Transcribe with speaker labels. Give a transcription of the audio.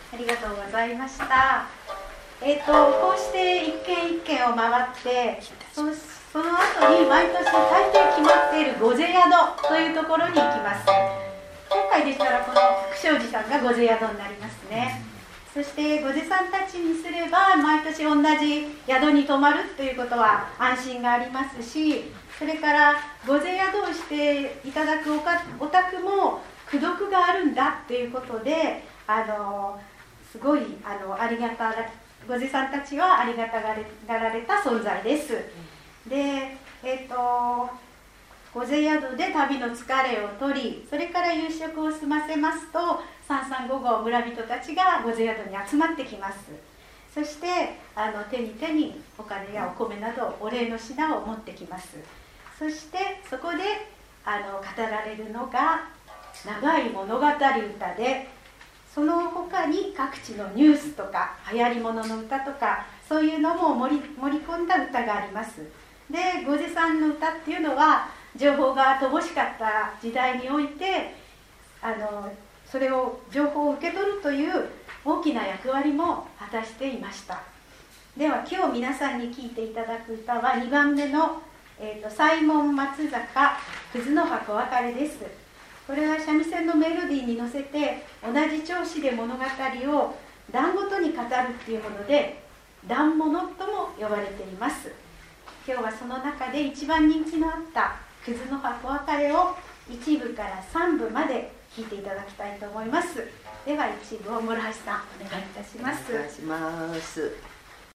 Speaker 1: ありがとうございました。こうして一軒一軒を回ってその後に毎年大抵決まっている御勢宿というところに行きます。今回でしたらこの福祥寺さんが御勢宿になりますね。そして御勢さんたちにすれば毎年同じ宿に泊まるということは安心がありますし、それから御勢宿をしていただくお宅も功徳があるんだということですごいありがた御勢さんたちはありがたがられた存在です。で、御勢宿で旅の疲れを取り、それから夕食を済ませますと三三五五村人たちが御勢宿に集まってきます。そして手にお金やお米などお礼の品を持ってきます。そしてそこで語られるのが長い物語歌で、その他に各地のニュースとか流行り物の歌とかそういうのも盛り込んだ歌があります。で、御勢さんの歌っていうのは情報が乏しかった時代においてそれを情報を受け取るという大きな役割も果たしていました。では今日皆さんに聴いていただく歌は2番目の西門松坂葛の葉小別れです。これは三味線のメロディーに乗せて同じ調子で物語を段ごとに語るっていうもので段物とも呼ばれています。今日はその中で一番人気のあった葛の葉小別れを1部から3部まで聴いていただきたいと思います。では一部を諸橋さんお願いいたします。
Speaker 2: お願いします。